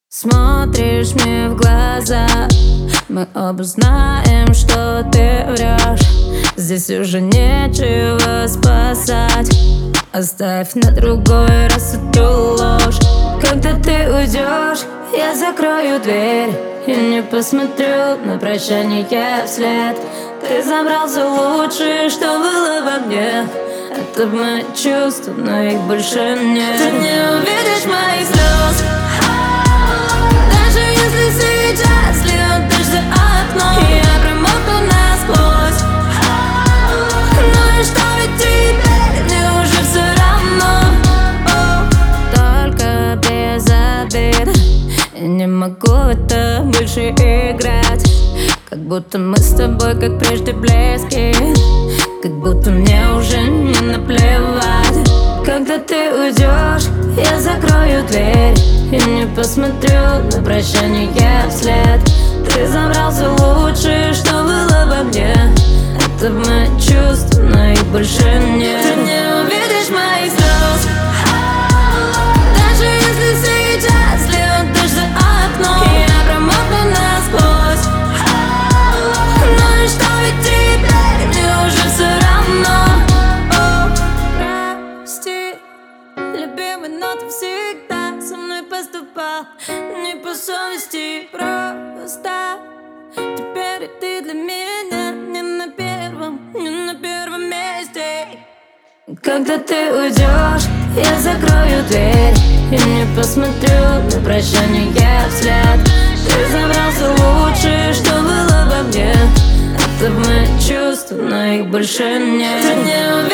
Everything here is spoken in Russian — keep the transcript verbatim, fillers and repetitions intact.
Смотришь мне в глаза, мы оба знаем, что ты врешь. Здесь уже нечего спасать. Оставь на другой раз эту ложь. Когда ты уйдешь, я закрою дверь и не посмотрю на прощание вслед. Ты забрал все лучшее, что было во мне. Это мои чувства, но их больше нет. Ты не увидишь моих слез, даже если сейчас льет дождь за окном. Я промокну насквозь, ну и что, ведь теперь мне уже все равно. Только без обид, я не могу в это больше играть. Как будто мы с тобой, как прежде, близки. Как будто мне уже не наплевать. Когда ты уйдешь, я закрою дверь и не посмотрю на прощание вслед. Ты забрал все лучшее, что было во мне. Это мои чувства, но их больше нет. Ты не увидишь моих слез, даже если сейчас льет дождь за окном. Я промокну насквозь, ну и что, ведь теперь мне уже все равно. О, прости, любимый, но ты всегда со мной поступал не по совести. Просто теперь и ты для меня не на первом, не на первом месте. Когда ты уйдешь, я закрою дверь и не посмотрю на прощание вслед. Ты забрал все лучшее, что было во мне. Это мои чувства, но их больше нет. Ты не